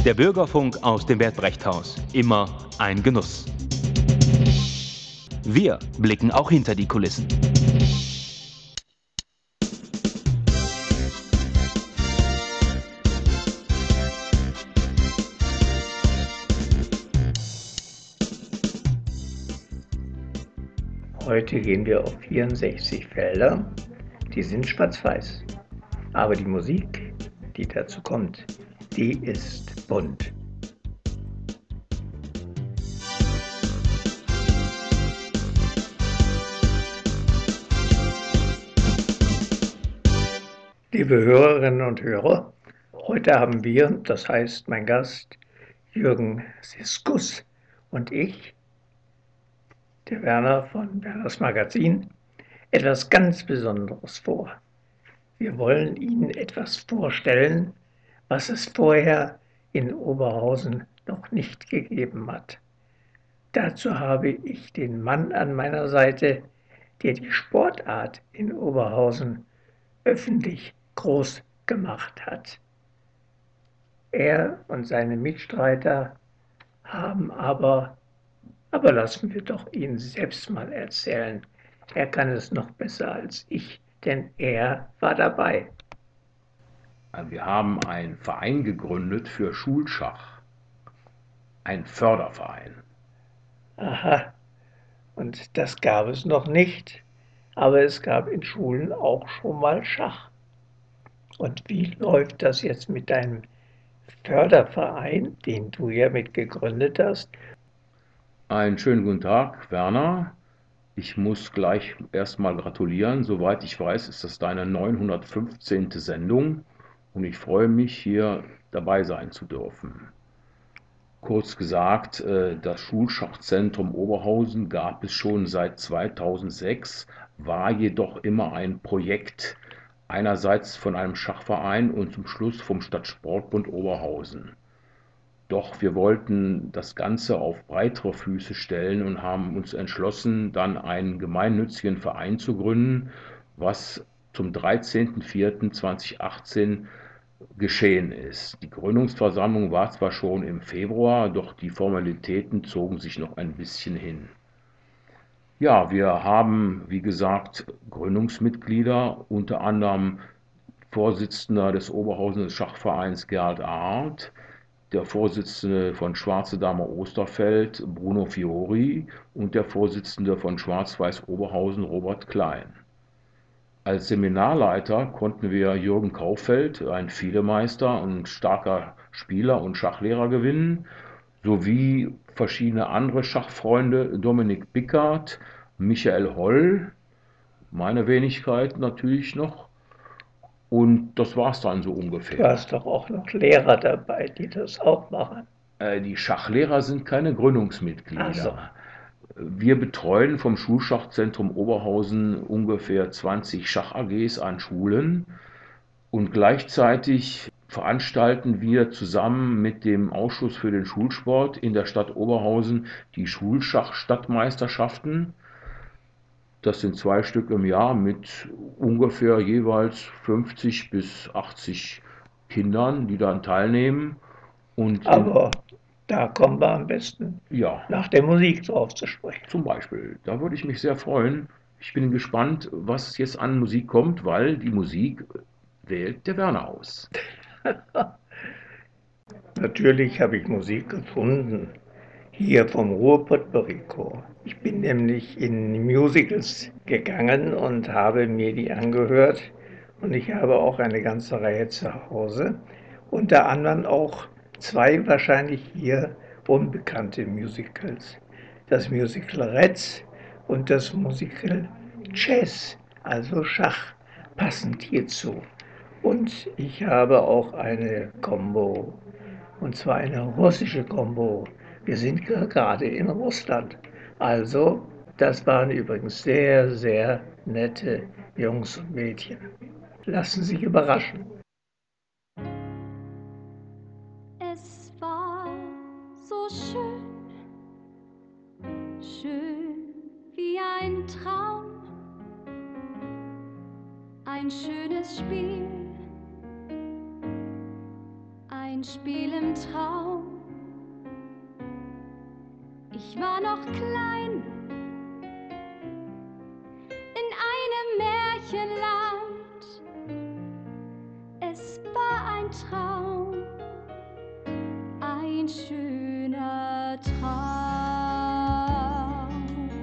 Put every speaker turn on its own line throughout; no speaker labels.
Der Bürgerfunk aus dem Bert-Brecht-Haus. Immer ein Genuss. Wir blicken auch hinter die Kulissen.
Heute gehen wir auf 64 Felder, die sind schwarz-weiß. Aber die Musik, die dazu kommt, die ist bunt. Liebe Hörerinnen und Hörer, heute haben wir, das heißt mein Gast Jürgen Siskus und ich, der Werner von Werners Magazin, etwas ganz Besonderes vor. Wir wollen Ihnen etwas vorstellen, was es vorher in Oberhausen noch nicht gegeben hat. Dazu habe ich den Mann an meiner Seite, der die Sportart in Oberhausen öffentlich groß gemacht hat. Er und seine Mitstreiter haben aber lassen wir doch ihn selbst mal erzählen. Er kann es noch besser als ich, denn er war dabei.
Wir haben einen Verein gegründet für Schulschach, ein Förderverein.
Aha, und das gab es noch nicht, aber es gab in Schulen auch schon mal Schach. Und wie läuft das jetzt mit deinem Förderverein, den du ja mit gegründet hast?
Einen schönen guten Tag, Werner. Ich muss gleich erstmal gratulieren. Soweit ich weiß, ist das deine 915. Sendung und ich freue mich, hier dabei sein zu dürfen. Kurz gesagt, das Schulschachzentrum Oberhausen gab es schon seit 2006, war jedoch immer ein Projekt, einerseits von einem Schachverein und zum Schluss vom Stadtsportbund Oberhausen. Doch wir wollten das Ganze auf breitere Füße stellen und haben uns entschlossen, dann einen gemeinnützigen Verein zu gründen, was zum 13.04.2018 geschehen ist. Die Gründungsversammlung war zwar schon im Februar, doch die Formalitäten zogen sich noch ein bisschen hin. Ja, wir haben, wie gesagt, Gründungsmitglieder, unter anderem Vorsitzender des Oberhausener Schachvereins Gerhard Arndt, der Vorsitzende von Schwarze Dame Osterfeld, Bruno Fiori, und der Vorsitzende von Schwarz-Weiß Oberhausen, Robert Klein. Als Seminarleiter konnten wir Jürgen Kaufeld, ein Fiedemeister und starker Spieler und Schachlehrer, gewinnen, sowie verschiedene andere Schachfreunde, Dominik Bickert, Michael Holl, meine Wenigkeit natürlich noch. Und das war's dann so ungefähr.
Du hast doch auch noch Lehrer dabei, die das auch machen.
Die Schachlehrer sind keine Gründungsmitglieder.
Ach so.
Wir betreuen vom Schulschachzentrum Oberhausen ungefähr 20 Schach-AGs an Schulen und gleichzeitig veranstalten wir zusammen mit dem Ausschuss für den Schulsport in der Stadt Oberhausen die Schulschach-Stadtmeisterschaften. Das sind 2 Stück im Jahr mit ungefähr jeweils 50 bis 80 Kindern, die daran teilnehmen.
Aber da kommen wir am besten nach der Musik drauf zu sprechen.
Zum Beispiel, da würde ich mich sehr freuen. Ich bin gespannt, was jetzt an Musik kommt, weil die Musik wählt der Werner aus.
Natürlich habe ich Musik gefunden, hier vom Ruhr-Potpourri-Chor. Ich bin nämlich in Musicals gegangen und habe mir die angehört und ich habe auch eine ganze Reihe zu Hause, unter anderem auch 2 wahrscheinlich hier unbekannte Musicals. Das Musical Reds und das Musical Chess, also Schach, passend hierzu. Und ich habe auch eine Combo, und zwar eine russische Combo. Wir sind gerade in Russland. Also, das waren übrigens sehr, sehr nette Jungs und Mädchen. Lassen Sie sich überraschen.
Es war so schön, schön wie ein Traum, ein schönes Spiel, ein Spiel im Traum. Ich war noch klein in einem Märchenland. Es war ein Traum, ein schöner Traum.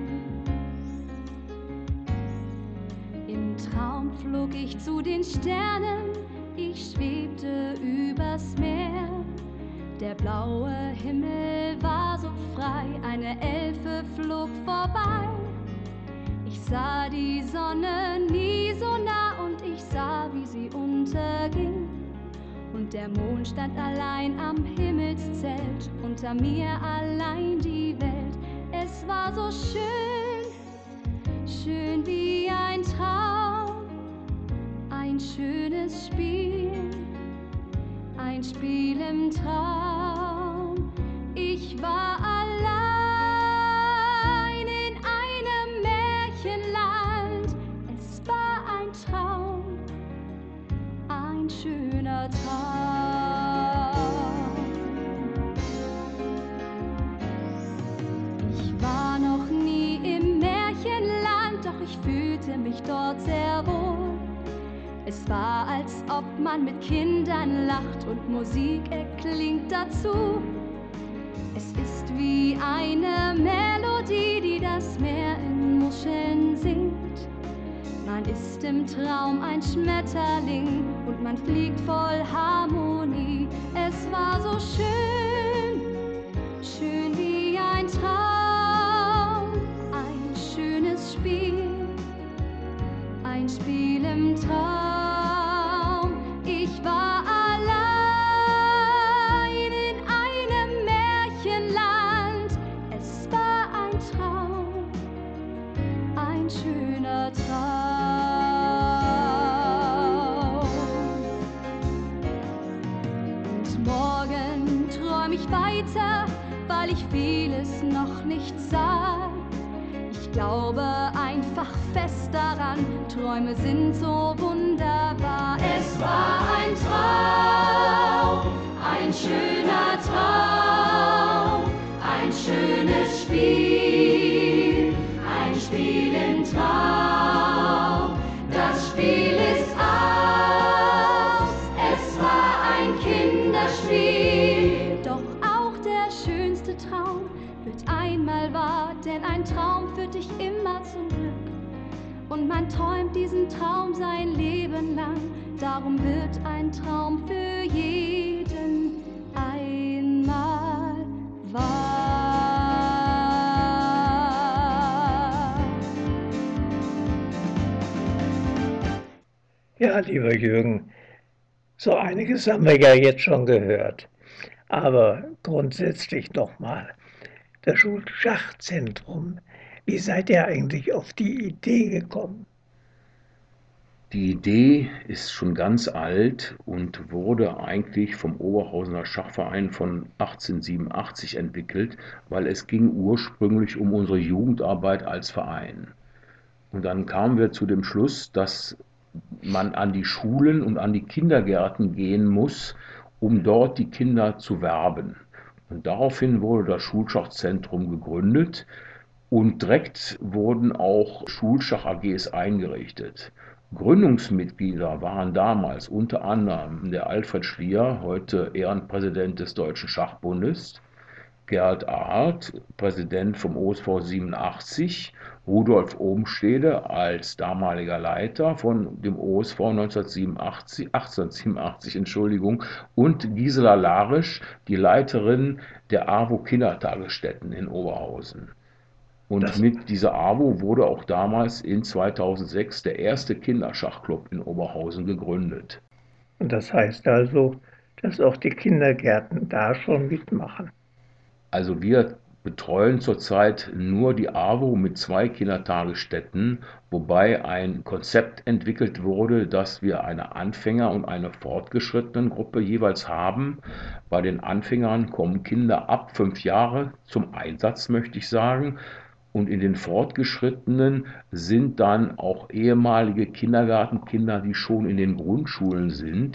Im Traum flog ich zu den Sternen, ich schwebte übers Meer. Der blaue Himmel war so frei, eine Elfe flog vorbei. Ich sah die Sonne nie so nah und ich sah, wie sie unterging. Und der Mond stand allein am Himmelszelt, unter mir allein die Welt. Es war so schön, schön wie ein Traum, ein schönes Spiel, ein Spiel im Traum. Ich war allein in einem Märchenland. Es war ein Traum, ein schöner Traum. Ich war noch nie im Märchenland, doch ich fühlte mich dort sehr wohl. Es war, als ob man mit Kindern lacht und Musik erklingt dazu. Es ist wie eine Melodie, die das Meer in Muscheln singt. Man ist im Traum ein Schmetterling und man fliegt voll Harmonie. Es war so schön, schön wie ein Traum, ein schönes Spiel, ein Spiel im Traum. Ich war allein in einem Märchenland. Es war ein Traum, ein schöner Traum. Und morgen träum ich weiter, weil ich vieles noch nicht sah. Ich glaube einfach fest daran, Träume sind so wunderbar. Es war ein Traum, ein schöner Traum, ein schönes Spiel, ein Spiel im Traum. Das Spiel ist aus, es war ein Kinderspiel. Doch auch der schönste Traum wird einmal wahr, denn ein Traum führt dich immer zum Glück. Und man träumt diesen Traum sein Leben lang, darum wird ein Traum für jeden einmal wahr.
Ja, lieber Jürgen, so einiges haben wir ja jetzt schon gehört. Aber grundsätzlich nochmal, das Schulschachzentrum, wie seid ihr eigentlich auf die Idee gekommen?
Die Idee ist schon ganz alt und wurde eigentlich vom Oberhausener Schachverein von 1887 entwickelt, weil es ging ursprünglich um unsere Jugendarbeit als Verein. Und dann kamen wir zu dem Schluss, dass man an die Schulen und an die Kindergärten gehen muss, um dort die Kinder zu werben. Und daraufhin wurde das Schulschachzentrum gegründet und direkt wurden auch Schulschach-AGs eingerichtet. Gründungsmitglieder waren damals unter anderem der Alfred Schlier, heute Ehrenpräsident des Deutschen Schachbundes, Gerhard Arlt, Präsident vom OSV 87, Rudolf Ohmstede als damaliger Leiter von dem OSV 1887, und Gisela Larisch, die Leiterin der AWO Kindertagesstätten in Oberhausen. Und mit dieser AWO wurde auch damals in 2006 der erste Kinderschachclub in Oberhausen gegründet.
Und das heißt also, dass auch die Kindergärten da schon mitmachen.
Also wir betreuen zurzeit nur die AWO mit 2 Kindertagesstätten, wobei ein Konzept entwickelt wurde, dass wir eine Anfänger- und eine Fortgeschrittenengruppe jeweils haben. Bei den Anfängern kommen Kinder ab 5 Jahre zum Einsatz, möchte ich sagen. Und in den Fortgeschrittenen sind dann auch ehemalige Kindergartenkinder, die schon in den Grundschulen sind,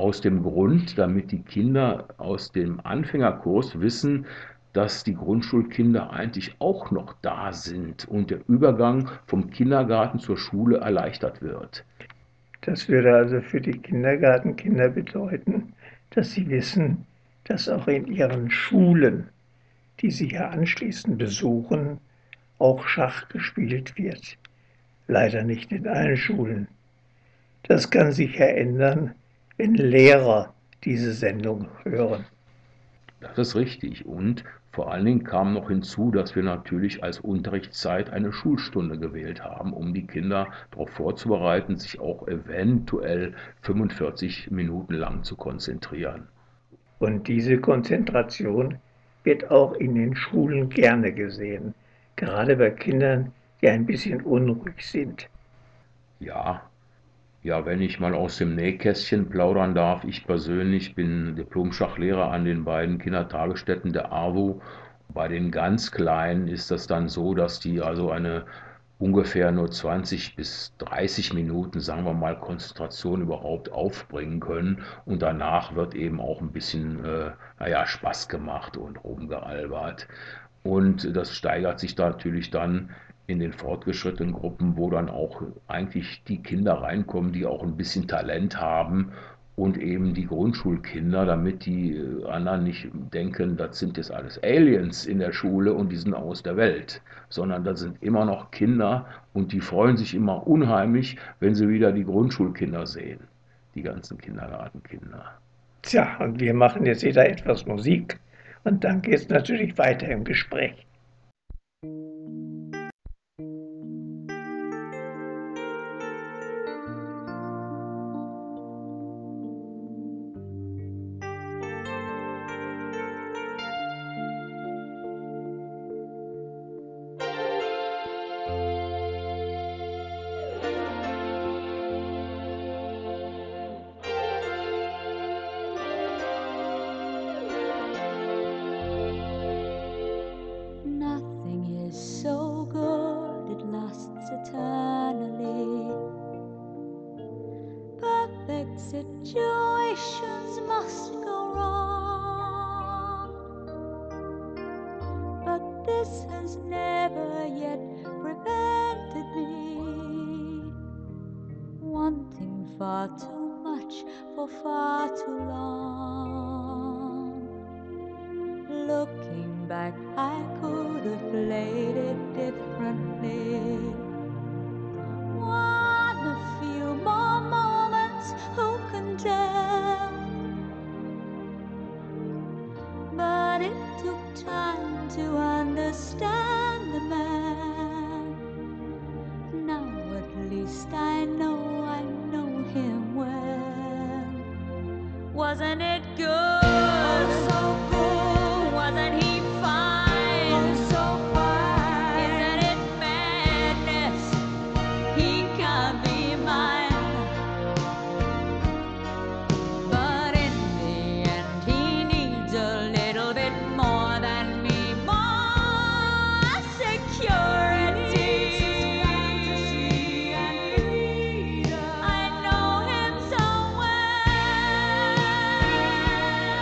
Aus dem Grund, damit die Kinder aus dem Anfängerkurs wissen, dass die Grundschulkinder eigentlich auch noch da sind und der Übergang vom Kindergarten zur Schule erleichtert wird.
Das würde also für die Kindergartenkinder bedeuten, dass sie wissen, dass auch in ihren Schulen, die sie ja anschließend besuchen, auch Schach gespielt wird. Leider nicht in allen Schulen. Das kann sich ja ändern, wenn Lehrer diese Sendung hören.
Das ist richtig. Und vor allen Dingen kam noch hinzu, dass wir natürlich als Unterrichtszeit eine Schulstunde gewählt haben, um die Kinder darauf vorzubereiten, sich auch eventuell 45 Minuten lang zu konzentrieren.
Und diese Konzentration wird auch in den Schulen gerne gesehen, gerade bei Kindern, die ein bisschen unruhig sind.
Ja, wenn ich mal aus dem Nähkästchen plaudern darf, ich persönlich bin Diplom-Schachlehrer an den beiden Kindertagesstätten der AWO. Bei den ganz Kleinen ist das dann so, dass die also eine ungefähr nur 20 bis 30 Minuten, sagen wir mal, Konzentration überhaupt aufbringen können. Und danach wird eben auch ein bisschen Spaß gemacht und rumgealbert. Und das steigert sich da natürlich dann in den fortgeschrittenen Gruppen, wo dann auch eigentlich die Kinder reinkommen, die auch ein bisschen Talent haben und eben die Grundschulkinder, damit die anderen nicht denken, das sind jetzt alles Aliens in der Schule und die sind aus der Welt, sondern das sind immer noch Kinder und die freuen sich immer unheimlich, wenn sie wieder die Grundschulkinder sehen, die ganzen Kindergartenkinder.
Tja, und wir machen jetzt wieder etwas Musik und dann geht es natürlich weiter im Gespräch.
Nothing is so good, it lasts eternally. Perfect situations must go wrong, but this has never yet prevented me wanting far too much for far too long. Looking back, I could have played it differently. One a few more moments, who can tell? But it took time to understand the man. Now at least I know him well. Wasn't it good? Oh, so good. Wasn't he fine? Oh, so fine. Isn't it madness? He can't be mine. But in the end, he needs a little bit more than me, more security. I know him so well.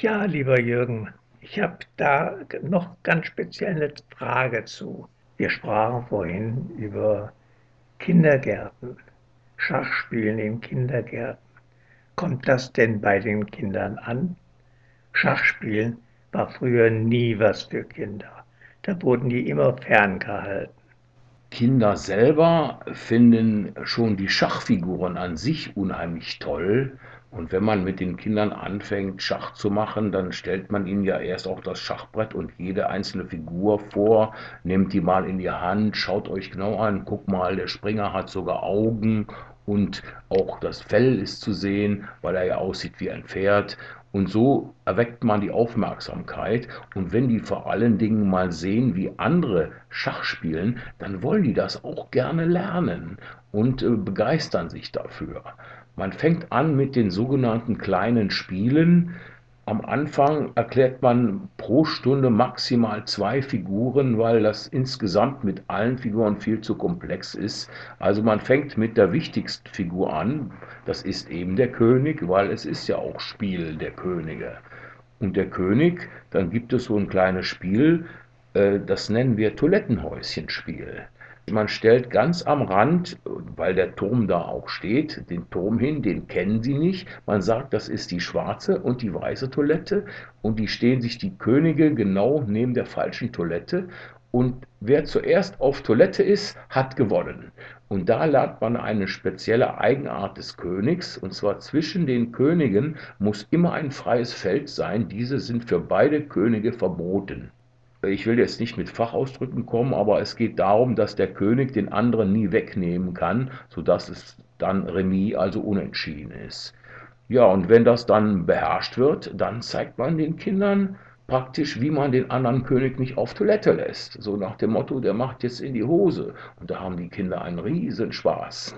Ja, lieber Jürgen, ich habe da noch ganz speziell eine Frage zu. Wir sprachen vorhin über Kindergärten, Schachspielen in Kindergärten. Kommt das denn bei den Kindern an? Schachspielen war früher nie was für Kinder. Da wurden die immer ferngehalten.
Kinder selber finden schon die Schachfiguren an sich unheimlich toll. Und wenn man mit den Kindern anfängt, Schach zu machen, dann stellt man ihnen ja erst auch das Schachbrett und jede einzelne Figur vor, nehmt die mal in die Hand, schaut euch genau an, guck mal, der Springer hat sogar Augen und auch das Fell ist zu sehen, weil er ja aussieht wie ein Pferd. Und so erweckt man die Aufmerksamkeit. Und wenn die vor allen Dingen mal sehen, wie andere Schach spielen, dann wollen die das auch gerne lernen und begeistern sich dafür. Man fängt an mit den sogenannten kleinen Spielen. Am Anfang erklärt man pro Stunde maximal 2 Figuren, weil das insgesamt mit allen Figuren viel zu komplex ist. Also man fängt mit der wichtigsten Figur an, das ist eben der König, weil es ist ja auch Spiel der Könige. Und der König, dann gibt es so ein kleines Spiel, das nennen wir Toilettenhäuschenspiel. Man stellt ganz am Rand, weil der Turm da auch steht, den Turm hin, den kennen sie nicht. Man sagt, das ist die schwarze und die weiße Toilette und die stehen sich die Könige genau neben der falschen Toilette. Und wer zuerst auf Toilette ist, hat gewonnen. Und da lernt man eine spezielle Eigenart des Königs, und zwar zwischen den Königen muss immer ein freies Feld sein. Diese sind für beide Könige verboten. Ich will jetzt nicht mit Fachausdrücken kommen, aber es geht darum, dass der König den anderen nie wegnehmen kann, sodass es dann Remis, also unentschieden ist. Ja, und wenn das dann beherrscht wird, dann zeigt man den Kindern praktisch, wie man den anderen König nicht auf Toilette lässt. So nach dem Motto, der macht jetzt in die Hose. Und da haben die Kinder einen riesen Spaß.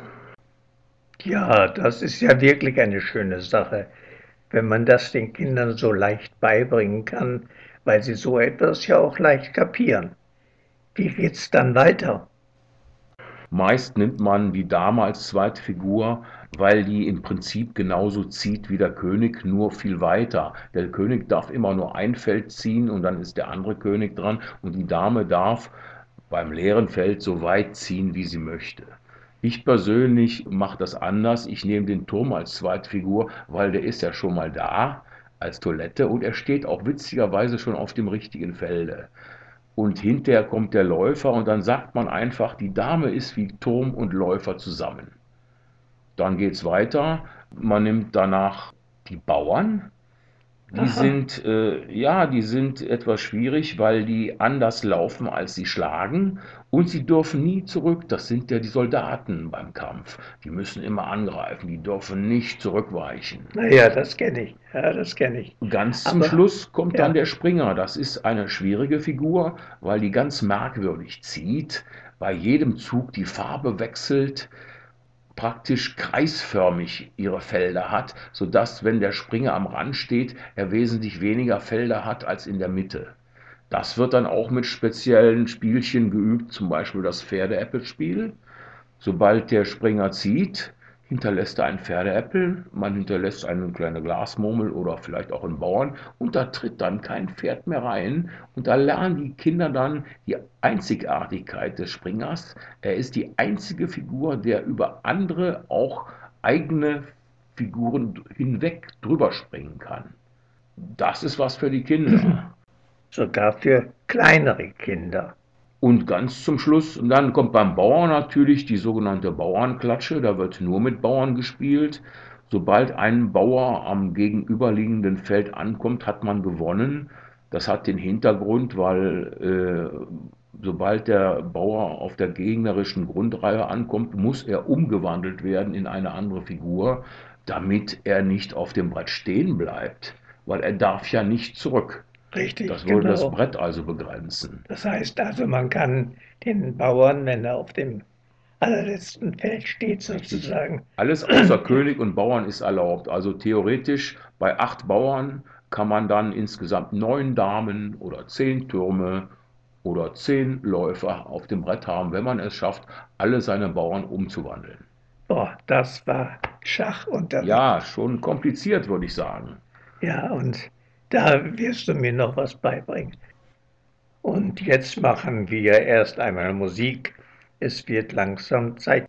Ja, das ist ja wirklich eine schöne Sache, wenn man das den Kindern so leicht beibringen kann, weil sie so etwas ja auch leicht kapieren. Wie geht's dann weiter?
Meist nimmt man die Dame als zweite Figur, weil die im Prinzip genauso zieht wie der König, nur viel weiter. Der König darf immer nur ein Feld ziehen und dann ist der andere König dran und die Dame darf beim leeren Feld so weit ziehen, wie sie möchte. Ich persönlich mache das anders. Ich nehme den Turm als zweite Figur, weil der ist ja schon mal da als Toilette und er steht auch witzigerweise schon auf dem richtigen Felde. Und hinterher kommt der Läufer und dann sagt man einfach, die Dame ist wie Turm und Läufer zusammen. Dann geht es weiter. Man nimmt danach die Bauern. Die sind etwas schwierig, weil die anders laufen, als sie schlagen. Und sie dürfen nie zurück. Das sind ja die Soldaten beim Kampf. Die müssen immer angreifen. Die dürfen nicht zurückweichen.
Naja, das kenne ich. Ja, das kenne ich.
Ganz zum
Aber
Schluss kommt
ja,
dann der Springer. Das ist eine schwierige Figur, weil die ganz merkwürdig zieht, bei jedem Zug die Farbe wechselt, praktisch kreisförmig ihre Felder hat, sodass, wenn der Springer am Rand steht, er wesentlich weniger Felder hat als in der Mitte. Das wird dann auch mit speziellen Spielchen geübt, zum Beispiel das Pferdeäppelspiel. Sobald der Springer zieht, hinterlässt er einen Pferdeäppel, man hinterlässt eine kleine Glasmurmel oder vielleicht auch einen Bauern und da tritt dann kein Pferd mehr rein und da lernen die Kinder dann die Einzigartigkeit des Springers. Er ist die einzige Figur, der über andere, auch eigene Figuren hinweg drüber springen kann. Das ist was für die Kinder.
sogar für kleinere Kinder.
Und ganz zum Schluss, dann kommt beim Bauern natürlich die sogenannte Bauernklatsche, da wird nur mit Bauern gespielt. Sobald ein Bauer am gegenüberliegenden Feld ankommt, hat man gewonnen. Das hat den Hintergrund, weil sobald der Bauer auf der gegnerischen Grundreihe ankommt, muss er umgewandelt werden in eine andere Figur, damit er nicht auf dem Brett stehen bleibt, weil er darf ja nicht zurück.
Richtig,
Das würde das
genau.
Brett also begrenzen.
Das heißt also, man kann den Bauern, wenn er auf dem allerletzten Feld steht,
Richtig.
sozusagen,
Alles außer König und Bauern ist erlaubt. Also theoretisch bei 8 Bauern kann man dann insgesamt 9 Damen oder 10 Türme oder 10 Läufer auf dem Brett haben, wenn man es schafft, alle seine Bauern umzuwandeln.
boah, das war Schachunterricht.
Ja, schon kompliziert, würde ich sagen.
Ja, und Da wirst du mir noch was beibringen. Und jetzt machen wir erst einmal Musik. Es wird langsam Zeit.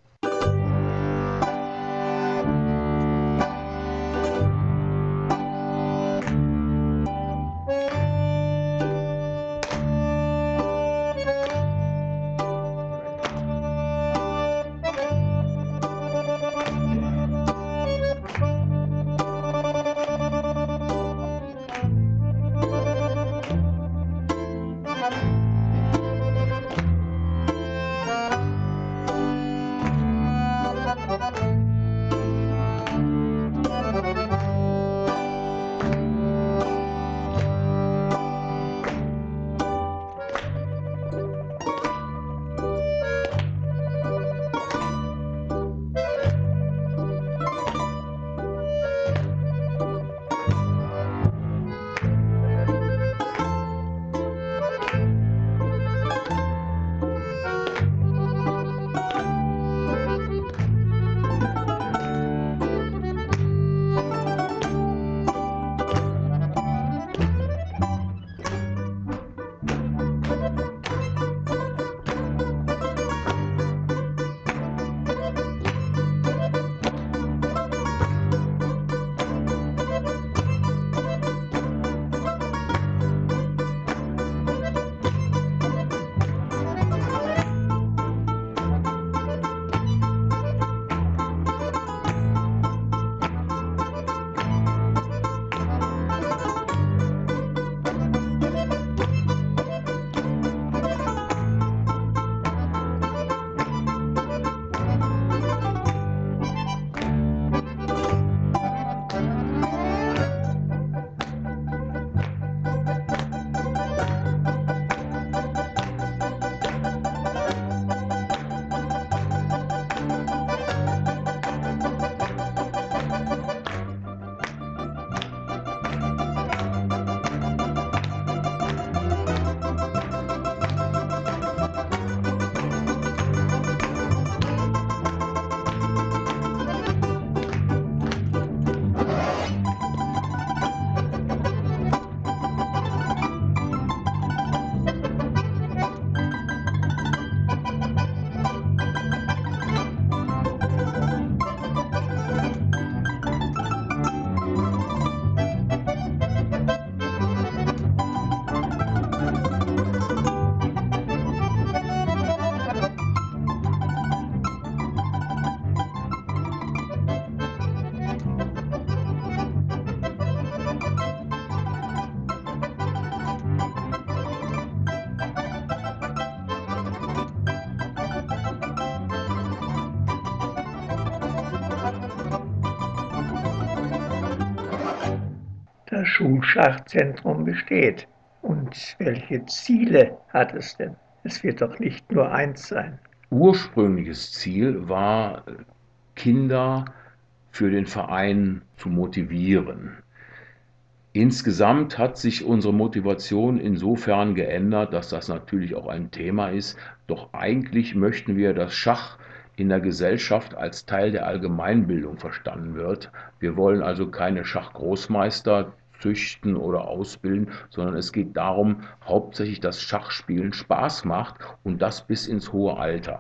Das Schulschachzentrum besteht. Und welche Ziele hat es denn? Es wird doch nicht nur eins sein.
Ursprüngliches Ziel war, Kinder für den Verein zu motivieren. Insgesamt hat sich unsere Motivation insofern geändert, dass das natürlich auch ein Thema ist. Doch eigentlich möchten wir, dass Schach in der Gesellschaft als Teil der Allgemeinbildung verstanden wird. Wir wollen also keine Schachgroßmeister züchten oder ausbilden, sondern es geht darum, hauptsächlich, dass Schachspielen Spaß macht und das bis ins hohe Alter.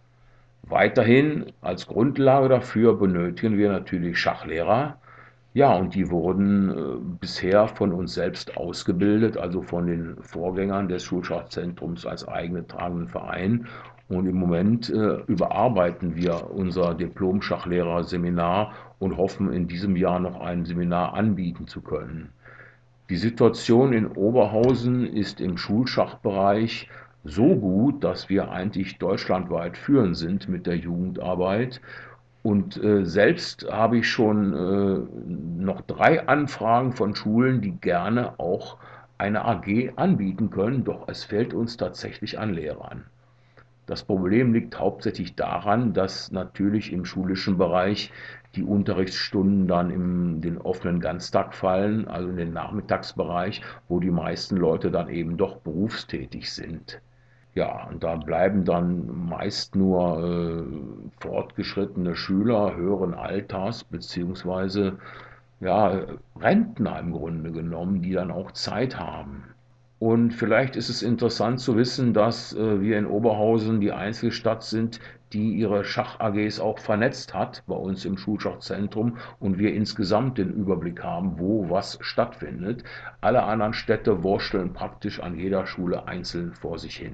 Weiterhin als Grundlage dafür benötigen wir natürlich Schachlehrer. Ja, und die wurden bisher von uns selbst ausgebildet, also von den Vorgängern des Schulschachzentrums als eigene tragenden Verein. Und im Moment überarbeiten wir unser Diplom-Schachlehrer-Seminar und hoffen in diesem Jahr noch ein Seminar anbieten zu können. Die Situation in Oberhausen ist im Schulschachbereich so gut, dass wir eigentlich deutschlandweit führend sind mit der Jugendarbeit. Und selbst habe ich schon noch 3 Anfragen von Schulen, die gerne auch eine AG anbieten können, doch es fehlt uns tatsächlich an Lehrern. Das Problem liegt hauptsächlich daran, dass natürlich im schulischen Bereich die Unterrichtsstunden dann in den offenen Ganztag fallen, also in den Nachmittagsbereich, wo die meisten Leute dann eben doch berufstätig sind. Ja, und da bleiben dann meist nur fortgeschrittene Schüler höheren Alters, beziehungsweise ja, Rentner im Grunde genommen, die dann auch Zeit haben. Und vielleicht ist es interessant zu wissen, dass wir in Oberhausen die einzige Stadt sind, die ihre Schach-AGs auch vernetzt hat bei uns im Schulschachzentrum und wir insgesamt den Überblick haben, wo was stattfindet. Alle anderen Städte wursteln praktisch an jeder Schule einzeln vor sich hin.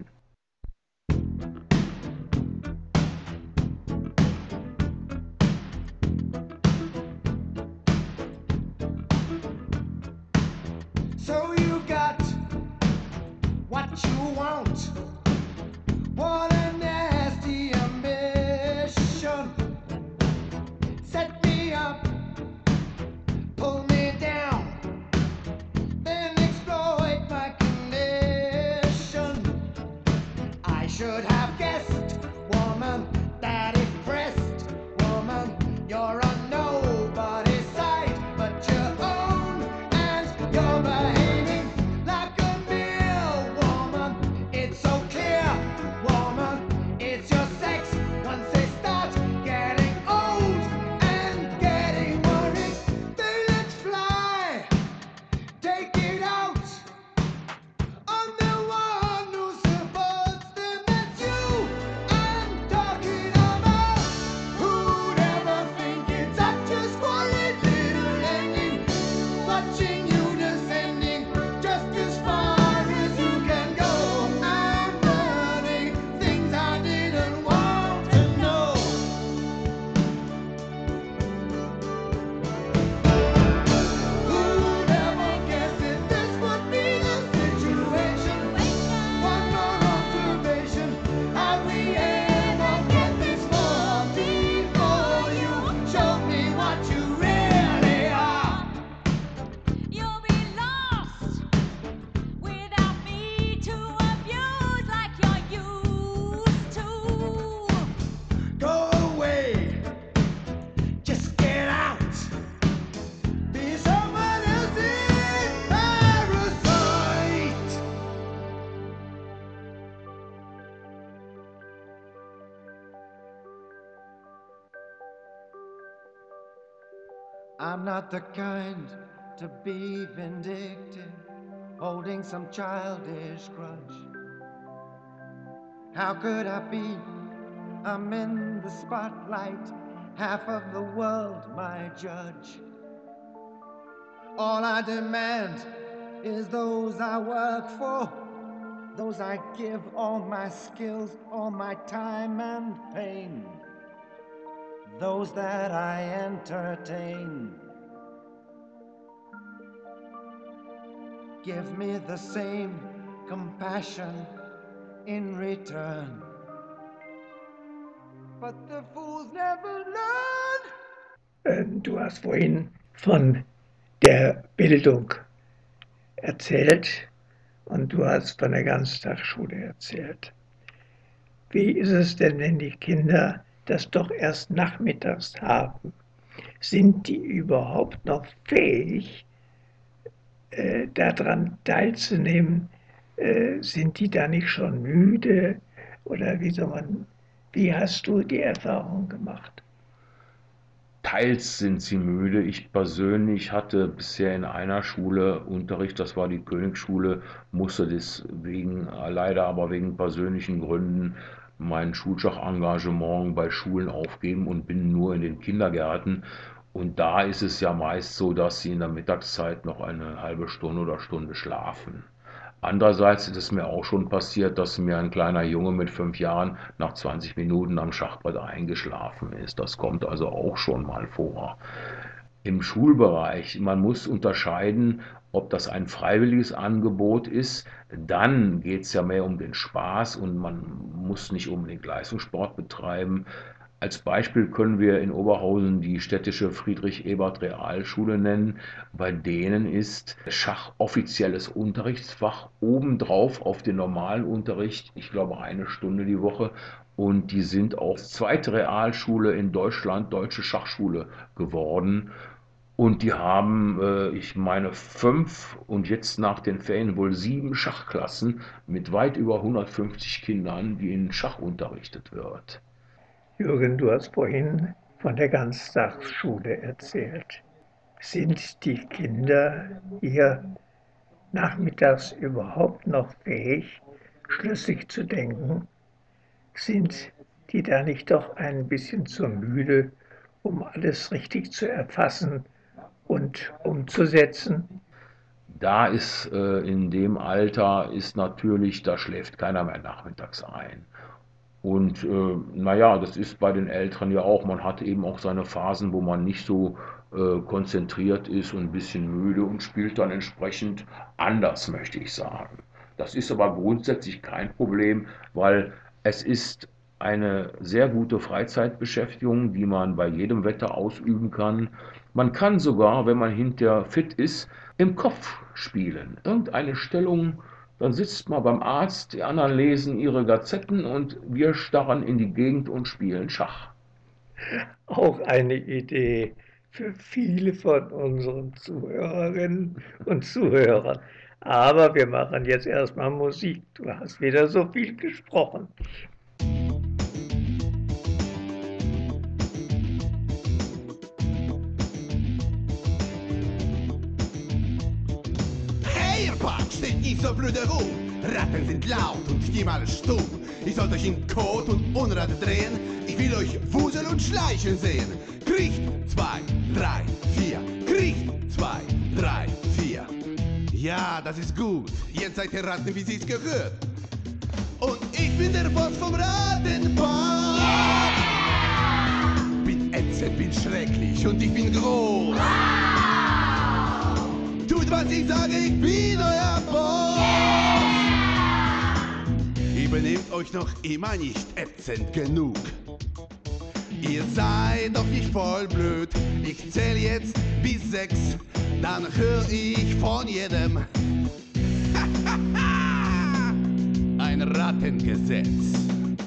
So you got what you want. What a nasty ambition. Set me up, pull me down, then exploit my condition. I should have guessed, woman, that if pressed, woman, you're on nobody's side but your own, and you're behaving like a mere woman. It's so clear, woman, it's your sex. Once they start getting old and getting worried, they let fly. Take it out on the one who supports them. That's you I'm talking about. Who'd ever think it's up just for a little ending? Watching you descending just as far as you can go. I'm learning things I didn't want to know. Who'd ever guess that this would be the situation? One more observation. How we ever get this far before you showed me what you really are?
You'll be lost without me to abuse like you're used to.
Go away. Just get out. Be someone else's parasite. I'm not the kind to be vindictive, holding some childish grudge. How could I be? I'm in the spotlight, half of the world my judge. All I demand is those I work for, those I give all my skills, all my time and pain, those that I entertain. Give me the same compassion in return. But the fools never learn.
Du hast vorhin von der Bildung erzählt und du hast von der Ganztagsschule erzählt. Wie ist es denn, wenn die Kinder das doch erst nachmittags haben? Sind die überhaupt noch fähig, daran teilzunehmen? Sind die da nicht schon müde? Oder wie hast du die Erfahrung gemacht?
Teils sind sie müde. Ich persönlich hatte bisher in einer Schule Unterricht, das war die Königsschule, musste deswegen leider aber wegen persönlichen Gründen mein Schulschachengagement bei Schulen aufgeben und bin nur in den Kindergärten. Und da ist es ja meist so, dass sie in der Mittagszeit noch eine halbe Stunde oder Stunde schlafen. Andererseits ist es mir auch schon passiert, dass mir ein kleiner Junge mit 5 Jahren nach 20 Minuten am Schachbrett eingeschlafen ist. Das kommt also auch schon mal vor. Im Schulbereich, man muss unterscheiden, ob das ein freiwilliges Angebot ist, dann geht es ja mehr um den Spaß und man muss nicht unbedingt Leistungssport betreiben. Als Beispiel können wir in Oberhausen die städtische Friedrich-Ebert-Realschule nennen. Bei denen ist Schach offizielles Unterrichtsfach obendrauf auf den normalen Unterricht, ich glaube 1 Stunde die Woche. Und die sind auch zweite Realschule in Deutschland, deutsche Schachschule geworden. Und die haben, ich meine, 5 und jetzt nach den Ferien wohl 7 Schachklassen mit weit über 150 Kindern, die in Schach unterrichtet wird.
Jürgen, du hast vorhin von der Ganztagsschule erzählt. Sind die Kinder hier nachmittags überhaupt noch fähig, schlüssig zu denken? Sind die da nicht doch ein bisschen zu müde, um alles richtig zu erfassen und umzusetzen?
Da ist in dem Alter ist natürlich, da schläft keiner mehr nachmittags ein. Und naja, das ist bei den Älteren ja auch. Man hat eben auch seine Phasen, wo man nicht so konzentriert ist und ein bisschen müde und spielt dann entsprechend anders, möchte ich sagen. Das ist aber grundsätzlich kein Problem, weil es ist eine sehr gute Freizeitbeschäftigung, die man bei jedem Wetter ausüben kann. Man kann sogar, wenn man hinterher fit ist, im Kopf spielen. Irgendeine Stellung, dann sitzt man beim Arzt, die anderen lesen ihre Gazetten und wir starren in die Gegend und spielen Schach.
Auch eine Idee für viele von unseren Zuhörerinnen und Zuhörern. Aber wir machen jetzt erstmal Musik. Du hast wieder so viel gesprochen.
Hey, ihr Park, steht nicht so blöde rum. Ratten sind laut und die mal stumm. Ich sollte euch in Kot und Unrat drehen. Ich will euch wuseln und schleichen sehen. Kriecht 2, 3, 4. Kriecht 2, 3, 4. Ja, das ist gut. Jetzt seid ihr Ratten, wie sich's gehört. Und ich bin der Boss vom Rattenpark. Yeah! Bin ätzend, bin schrecklich und ich bin groß. Tut, was ich sage, ich bin euer Boss. Yeah! Ihr benehmt euch noch immer nicht ätzend genug. Ihr seid doch nicht voll blöd. Ich zähl jetzt bis 6, dann hör ich von jedem ein Rattengesetz.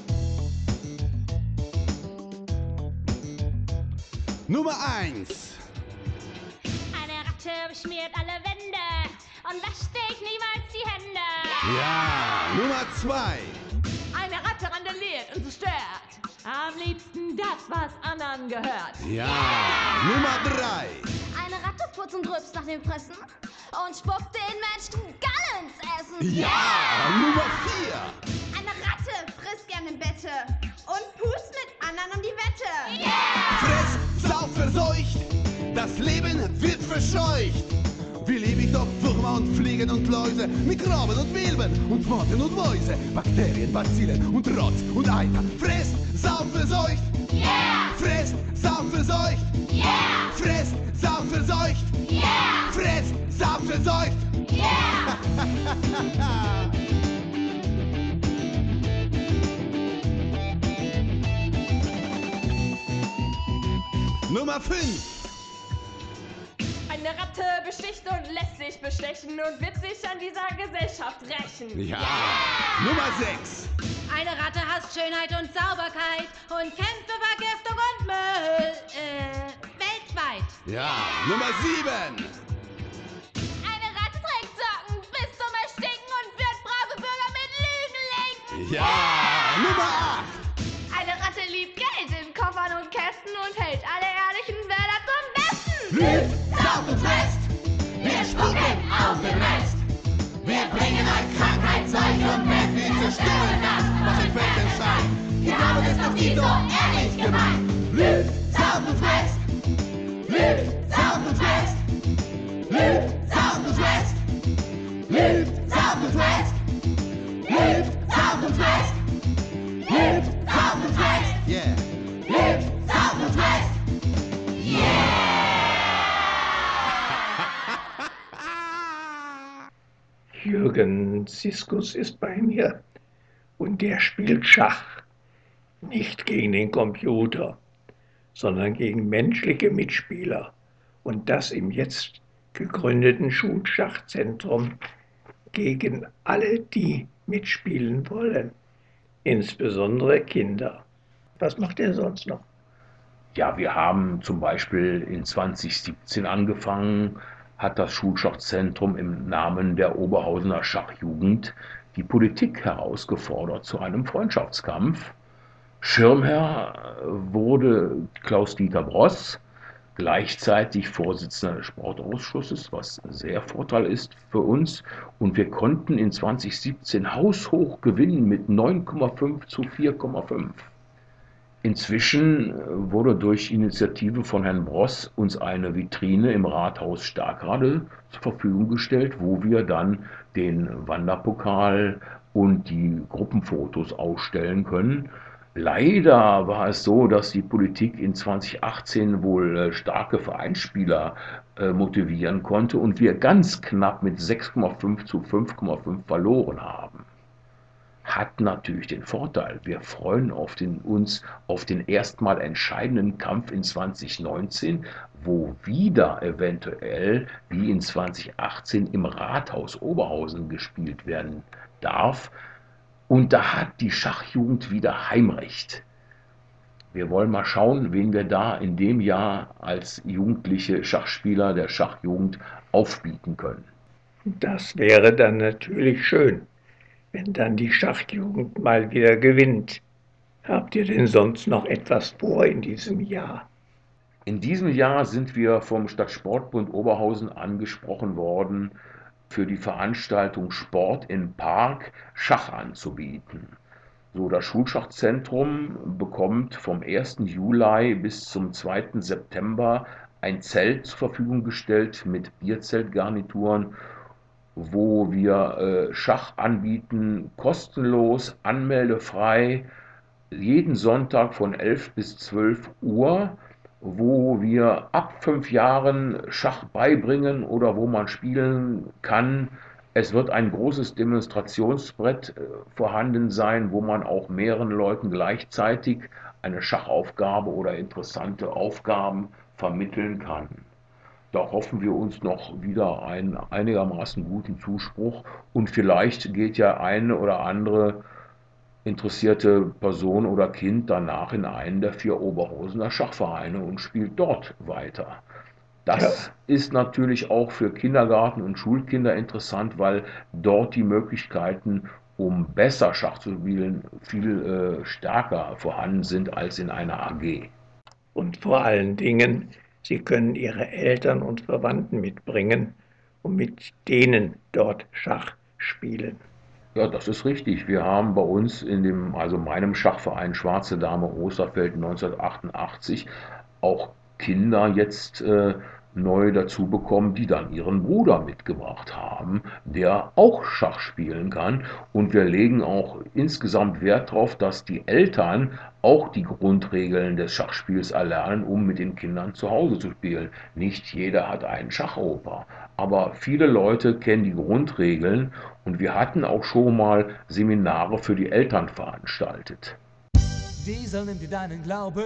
Nummer 1.
Eine Ratte beschmiert alle Wände und wäscht sich niemals die Hände.
Ja, Nummer 2.
Eine Ratte randaliert und zerstört am liebsten das, was anderen gehört.
Ja, Nummer 3.
Eine Ratte putzt und rülpst nach dem Fressen und spuckt den Menschen Galle ins Essen.
Ja, Nummer 4.
Eine Ratte frisst gerne Bette und pust mit anderen um die Wette.
Fresst, sauft, verseucht, das Leben wird verscheucht. Wie lieb ich doch Würmer und Fliegen und Läuse, Mikroben und Milben und Motten und Mäuse, Bakterien, Bazillen und Rotz und Eiter. Fresst, sauft, verseucht.
Yeah!
Fresst, sauft, verseucht.
Yeah!
Fresst, sauft, verseucht.
Yeah!
Fresst, sauft, verseucht.
Yeah!
Nummer 5.
Eine Ratte besticht und lässt sich bestechen und wird sich an dieser Gesellschaft rächen.
Ja. Nummer 6.
Eine Ratte hasst Schönheit und Sauberkeit und kämpft für Vergiftung und Müll. Weltweit.
Ja. Nummer 7.
Eine Ratte trägt Socken bis zum Ersticken und wird brave Bürger mit Lügen lenken.
Ja. Nummer 8.
Eine Ratte liebt Geld in Koffern und Kästen und hält alle ehrlichen Wälder zum Besten.
Lügt, saugt und fresst. Wir spucken auf den Rest. Wir bringen euch Krankheitszeug und wenn wir zerstören das, was euch fällt entscheiden. Ich glaube, das ist noch nie so ehrlich gemeint. Lügt, saugt und fresst. Lügt, saugt und fresst. Lügt, saugt und fresst. Lügt, saugt und fresst. Lügt, saugt und fresst. Lügt, saugt und fresst. Yeah. Lügt, saugt und fresst.
Jürgen Siskus ist bei mir und der spielt Schach. Nicht gegen den Computer, sondern gegen menschliche Mitspieler. Und das im jetzt gegründeten Schulschachzentrum gegen alle, die mitspielen wollen, insbesondere Kinder. Was macht er sonst noch?
Ja, wir haben zum Beispiel in 2017 angefangen, hat das Schulschachzentrum im Namen der Oberhausener Schachjugend die Politik herausgefordert zu einem Freundschaftskampf. Schirmherr wurde Klaus-Dieter Bross. gleichzeitig Vorsitzender des Sportausschusses, was sehr Vorteil ist für uns. Und wir konnten in 2017 haushoch gewinnen mit 9,5 zu 4,5. Inzwischen wurde durch Initiative von Herrn Bross uns eine Vitrine im Rathaus Starkrade zur Verfügung gestellt, wo wir dann den Wanderpokal und die Gruppenfotos ausstellen können. Leider war es so, dass die Politik in 2018 wohl starke Vereinsspieler motivieren konnte und wir ganz knapp mit 6,5 zu 5,5 verloren haben. Hat natürlich den Vorteil, wir freuen uns auf den erstmal entscheidenden Kampf in 2019, wo wieder eventuell wie in 2018 im Rathaus Oberhausen gespielt werden darf. Und da hat die Schachjugend wieder Heimrecht. Wir wollen mal schauen, wen wir da in dem Jahr als jugendliche Schachspieler der Schachjugend aufbieten können.
Das wäre dann natürlich schön, wenn dann die Schachjugend mal wieder gewinnt. Habt ihr denn sonst noch etwas vor in diesem Jahr?
In diesem Jahr sind wir vom Stadtsportbund Oberhausen angesprochen worden, für die Veranstaltung Sport im Park Schach anzubieten. So, das Schulschachzentrum bekommt vom 1. Juli bis zum 2. September ein Zelt zur Verfügung gestellt mit Bierzeltgarnituren, wo wir Schach anbieten, kostenlos, anmeldefrei, jeden Sonntag von 11 bis 12 Uhr, wo wir ab 5 Jahren Schach beibringen oder wo man spielen kann. Es wird ein großes Demonstrationsbrett vorhanden sein, wo man auch mehreren Leuten gleichzeitig eine Schachaufgabe oder interessante Aufgaben vermitteln kann. Da hoffen wir uns noch wieder einen einigermaßen guten Zuspruch und vielleicht geht ja eine oder andere interessierte Person oder Kind danach in einen der 4 Oberhausener Schachvereine und spielt dort weiter. Das ist natürlich auch für Kindergarten- und Schulkinder interessant, weil dort die Möglichkeiten, um besser Schach zu spielen, viel stärker vorhanden sind als in einer AG.
Und vor allen Dingen, Sie können Ihre Eltern und Verwandten mitbringen und mit denen dort Schach spielen.
Ja, das ist richtig. Wir haben bei uns in meinem Schachverein Schwarze Dame Osterfeld 1988 auch Kinder jetzt neu dazu bekommen, die dann ihren Bruder mitgebracht haben, der auch Schach spielen kann. Und wir legen auch insgesamt Wert darauf, dass die Eltern auch die Grundregeln des Schachspiels erlernen, um mit den Kindern zu Hause zu spielen. Nicht jeder hat einen Schachoper, aber viele Leute kennen die Grundregeln und wir hatten auch schon mal Seminare für die Eltern veranstaltet.
Diesel nimmt dir deinen Glauben.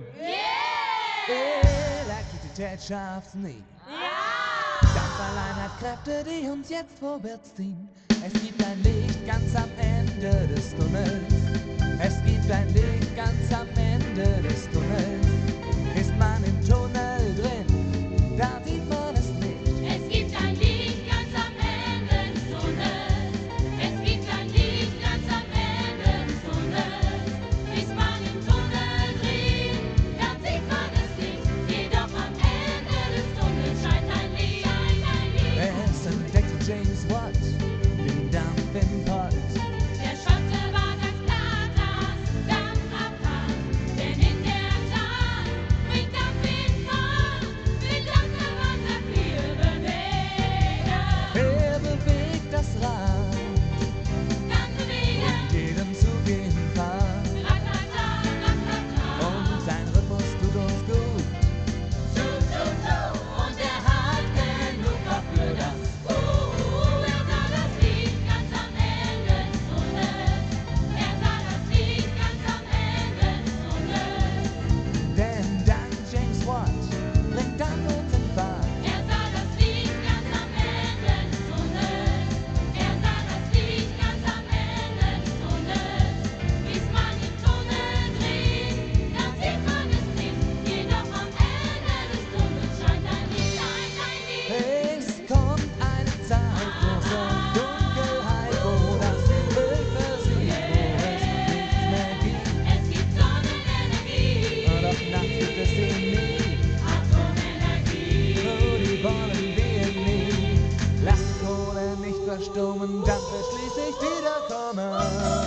Elektrizität schafft's nie. Dampf allein hat Kräfte, die uns jetzt vorwärts ziehen. Es gibt ein Licht ganz am Ende des Tunnels. Es gibt ein Licht ganz am Ende des Tunnels. Ist man im Tunnel drin, da sieht man es nicht.
Es gibt ein Licht ganz am Ende des Tunnels. Es gibt ein Licht ganz am Ende des Tunnels. Ist man im Tunnel drin, dann sieht man es nicht. Jedoch am Ende des Tunnels scheint ein Licht.
Es entdeckte James Watt den Dampf im Pott.
Der Schotte war ganz klar, das Dampfrad, denn in der Tat
verstummen, dann wird schließlich wiederkommen.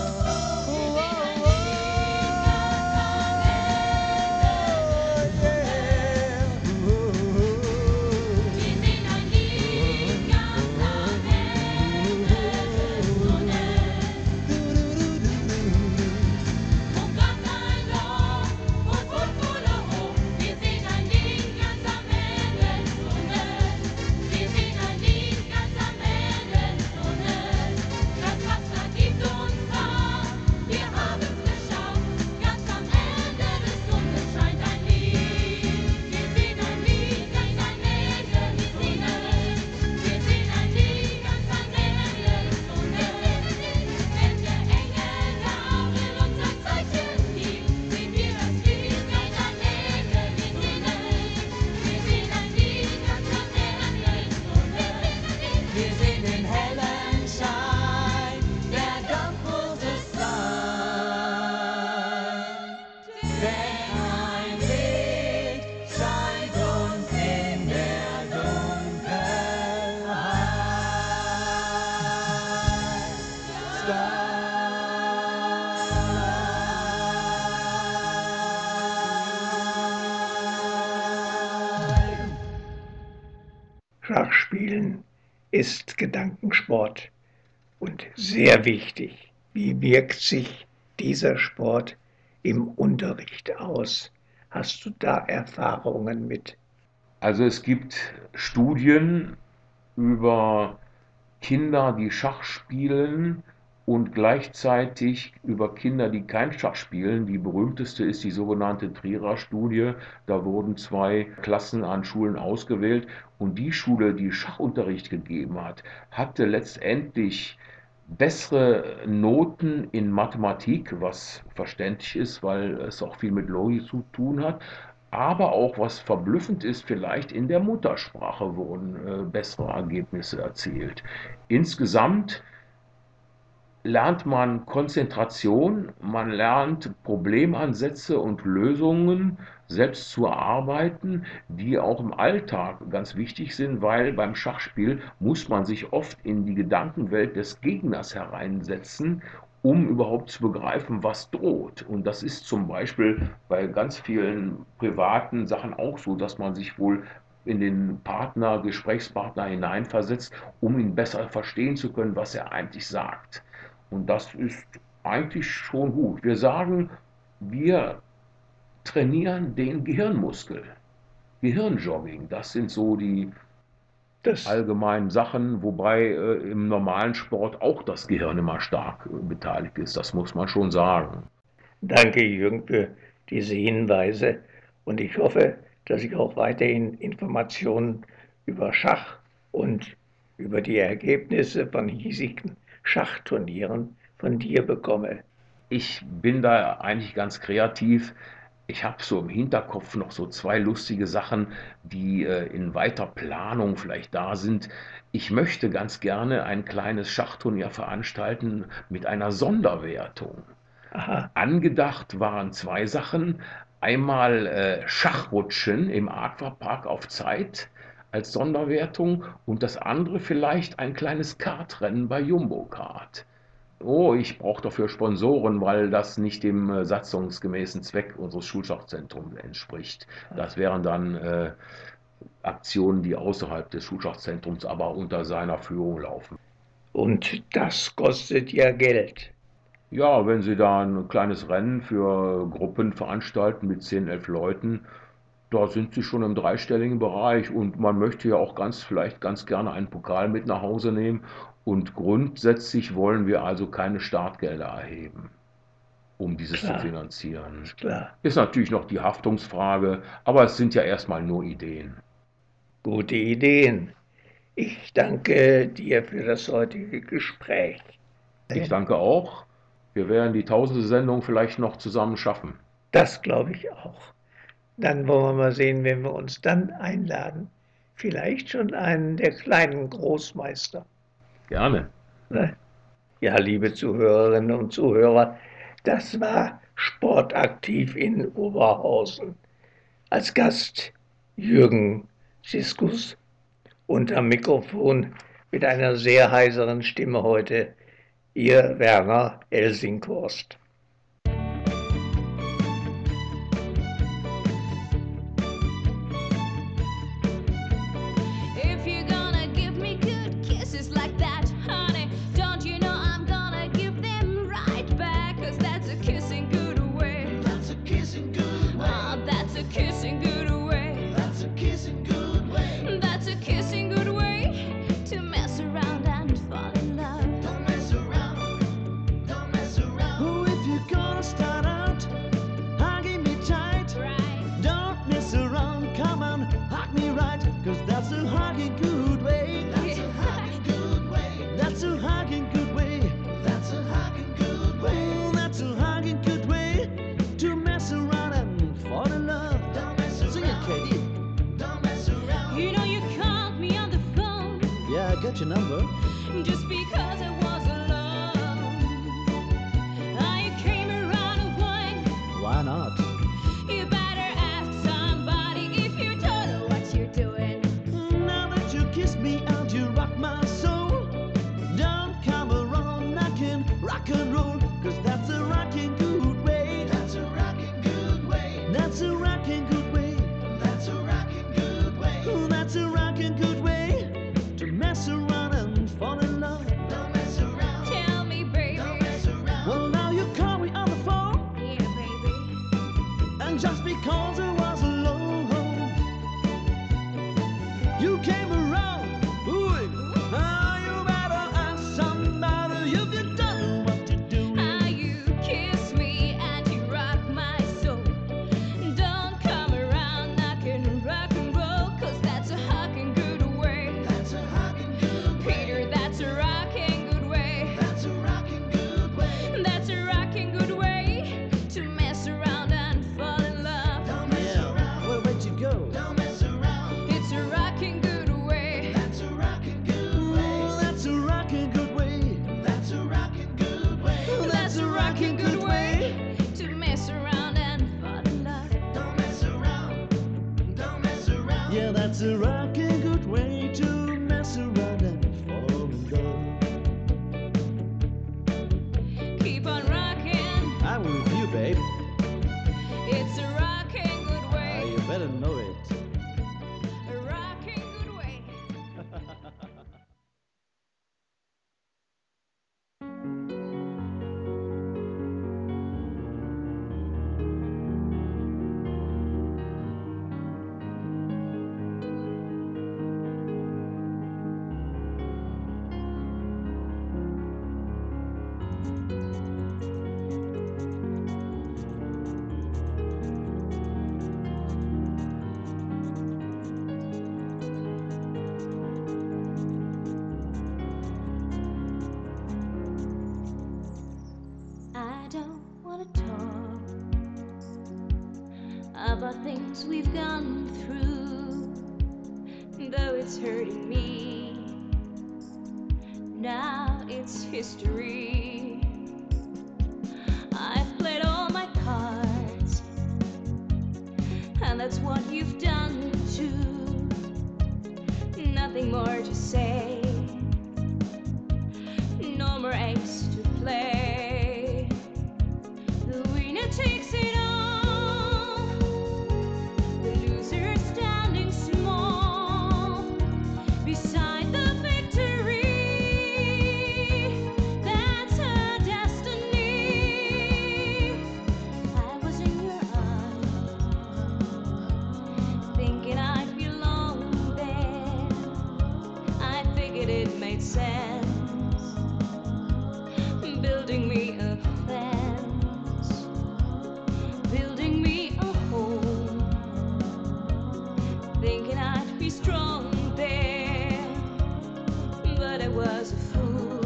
Schachspielen ist Gedankensport und sehr wichtig. Wie wirkt sich dieser Sport im Unterricht aus? Hast du da Erfahrungen mit?
Also es gibt Studien über Kinder, die Schach spielen und gleichzeitig über Kinder, die kein Schach spielen. Die berühmteste ist die sogenannte Trierer-Studie. Da wurden 2 Klassen an Schulen ausgewählt und die Schule, die Schachunterricht gegeben hat, hatte letztendlich bessere Noten in Mathematik, was verständlich ist, weil es auch viel mit Logik zu tun hat. Aber auch, was verblüffend ist, vielleicht in der Muttersprache wurden bessere Ergebnisse erzielt. Insgesamt lernt man Konzentration, man lernt Problemansätze und Lösungen selbst zu erarbeiten, die auch im Alltag ganz wichtig sind, weil beim Schachspiel muss man sich oft in die Gedankenwelt des Gegners hereinsetzen, um überhaupt zu begreifen, was droht. Und das ist zum Beispiel bei ganz vielen privaten Sachen auch so, dass man sich wohl in den Gesprächspartner hineinversetzt, um ihn besser verstehen zu können, was er eigentlich sagt. Und das ist eigentlich schon gut. Wir sagen, wir trainieren den Gehirnmuskel. Gehirnjogging, das sind so die allgemeinen Sachen, wobei im normalen Sport auch das Gehirn immer stark beteiligt ist. Das muss man schon sagen.
Danke, Jürgen, für diese Hinweise. Und ich hoffe, dass ich auch weiterhin Informationen über Schach und über die Ergebnisse von hiesigen Schachturnieren von dir bekomme.
Ich bin da eigentlich ganz kreativ. Ich habe so im Hinterkopf noch so 2 lustige Sachen, die in weiter Planung vielleicht da sind. Ich möchte ganz gerne ein kleines Schachturnier veranstalten mit einer Sonderwertung.
Aha.
Angedacht waren 2 Sachen. Einmal Schachrutschen im Aquapark auf Zeit als Sonderwertung und das andere vielleicht ein kleines Kartrennen bei Jumbo Kart. Oh, ich brauche dafür Sponsoren, weil das nicht dem satzungsgemäßen Zweck unseres Schulschachzentrums entspricht. Das wären dann Aktionen, die außerhalb des Schulschachzentrums, aber unter seiner Führung laufen.
Und das kostet ja Geld.
Ja, wenn Sie da ein kleines Rennen für Gruppen veranstalten mit 10, 11 Leuten, da sind Sie schon im dreistelligen Bereich und man möchte ja auch vielleicht ganz gerne einen Pokal mit nach Hause nehmen. Und grundsätzlich wollen wir also keine Startgelder erheben, um dieses zu finanzieren. Ist natürlich noch die Haftungsfrage, aber es sind ja erstmal nur Ideen.
Gute Ideen. Ich danke dir für das heutige Gespräch.
Ich danke auch. Wir werden die 1000. Sendung vielleicht noch zusammen schaffen.
Das glaube ich auch. Dann wollen wir mal sehen, wenn wir uns dann einladen. Vielleicht schon einen der kleinen Großmeister.
Gerne.
Ja, liebe Zuhörerinnen und Zuhörer, das war Sportaktiv in Oberhausen. Als Gast Jürgen Siskus und am Mikrofon mit einer sehr heiseren Stimme heute, Ihr Werner Elsinghorst.
If you're gonna give me good kisses like that, honey, don't you know I'm gonna give them right back? 'Cause that's a kissing good way.
That's a kissing good way.
Oh, that's a kissing good way.
That's a kissing good way.
That's a kissing good way to mess around and fall in love.
Don't mess around. Don't mess around.
Oh, if you're gonna start out hugging me tight,
Right.
don't mess around, come on, hug me right, 'cause that's a hugging good way.
That's a hugging good way.
That's a hugging good way.
That's a hugging good way.
Oh, that's a hugging good way to mess around and fall in love.
Don't mess
Sing it,
around.
Katie.
Don't mess around.
You know you called me on the phone
Yeah, I got your number.
just because I was alone. I came around a wine.
Why not?
You better ask somebody if you don't know what you're doing.
Now that you kiss me out, you rock my soul. Don't come around knocking rock and roll, 'cause that's a rocking good way.
That's a rocking good way.
That's a rocking good way.
That's a rocking good way.
Oh, that's a rocking good way to mess around and fall in love.
Don't mess around.
Tell me, baby.
Don't mess around.
Well, now you call me on the phone,
Yeah, baby.
and just because I was alone, you came around. Ooh, you better ask somebody if you don't know what to do.
Ah, you kiss me and you rock my soul. Don't come around knocking rock and roll, 'cause that's a hugging good way.
That's a hugging good way.
Peter, that's a rocking good way.
That's a rocking good way.
That's a rocking good way to mess around and fall in love.
Don't mess
Yeah,
around.
where'd you go?
Don't mess around.
It's a rocking good way.
That's a rocking good way.
Oh, that's a rocking good way.
That's a rocking good way.
That's a rocking good way to mess around and fall in love.
Don't mess around. Don't mess around.
Yeah, that's a rocking good way to mess around and fall in love.
Keep on rocking.
I'm with you, babe.
It's a rocking good way.
You better know it.
A rocking good way. I don't want to talk about things we've gone through, though it's hurting me. Now it's history. I've played all my cards, and that's what you've done too. Nothing more to say, no more ace to play. The winner takes it all, the loser standing small beside the victory. That's her destiny. I was in your arms, thinking I'd belong there. I figured it made sense, building me a fence, building me a home, thinking I'd be strong there, but I was a fool,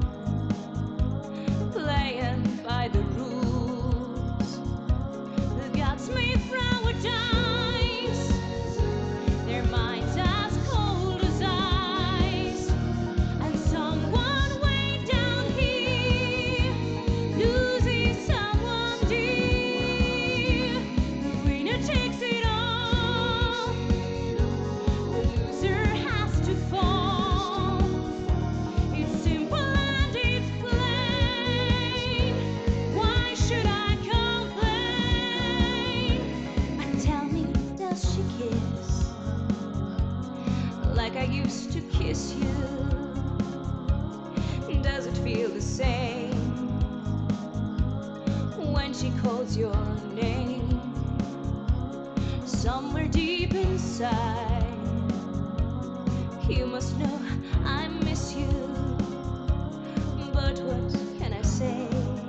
playing by the rules. The gods made flower dice, their minds as cold as ice, and so
like I used to kiss you? Does it feel the same when she calls your name? Somewhere deep inside, you must know I miss you. But what can I say?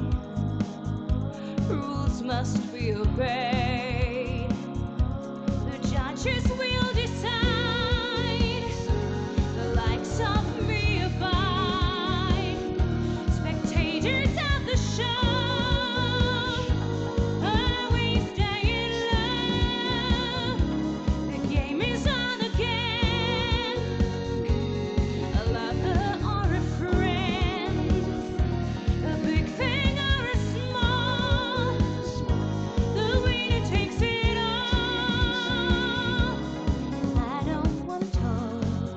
Rules must be obeyed. The judges will decide. The likes of me abide. Spectators at the show. Are we stay in love? The game is on again. A lover or a friend, a big thing or a small, the winner takes it all. I don't want to talk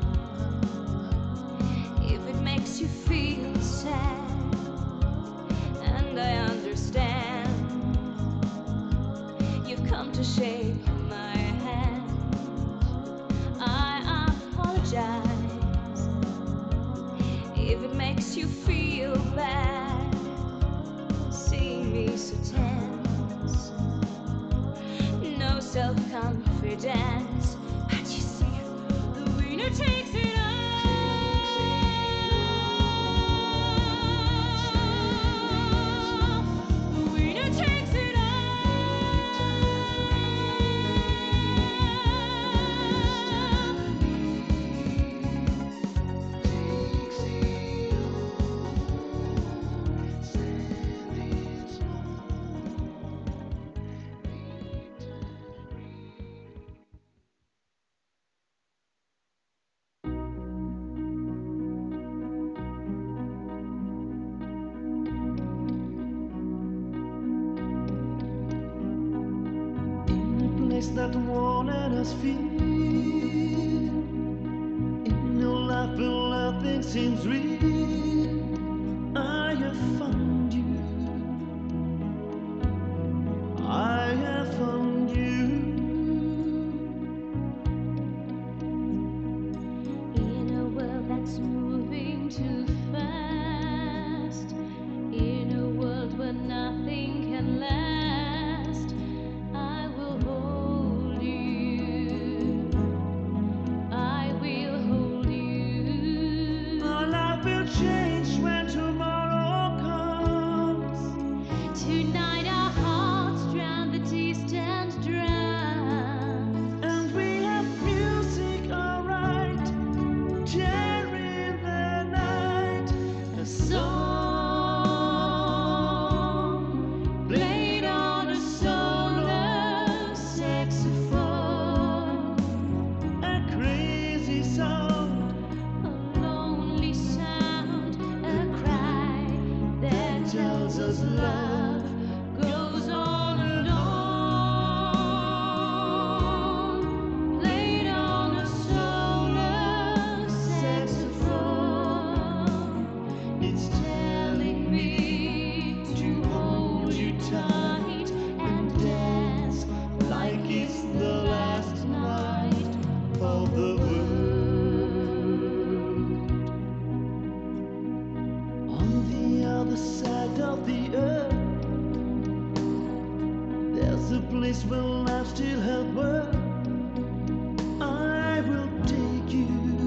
if it makes you feel sad, and I understand. You've come to shake my hand. I apologize if it makes you feel bad, seeing me so tense, no self-confidence. But you see, the winner takes it all. The winner takes it all.
In a place that won't let us feel, in your life where nothing seems real, I have found you. I have found you.
In a world that's moving too fast, in a world where nothing can last, I will hold you. I will hold you.
Our life will change when tomorrow comes.
Tonight our hearts drown the distant drums.
And we have music, alright, tearing the night. A song played on a solo saxophone. A crazy sound,
A lonely sound, a cry that tells us love goes on and on. Played on a solo saxophone. It's telling me to hold you tight and dance
like it's the last night of the world. On the other side of the earth, there's a place where life still has worth. I will take you.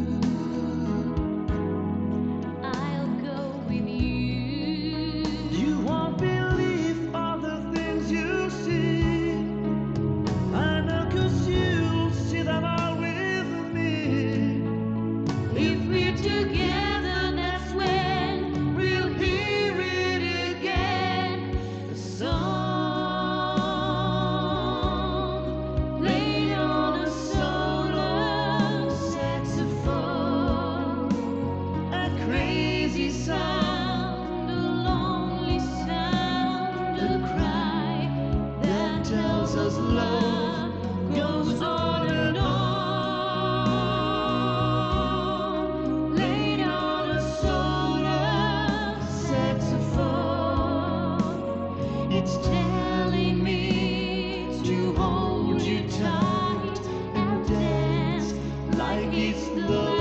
I'll go with you.
You won't believe all the things you see. I know 'cause you'll see them all with me.
If we're together, that's when we'll hear it again. A song
the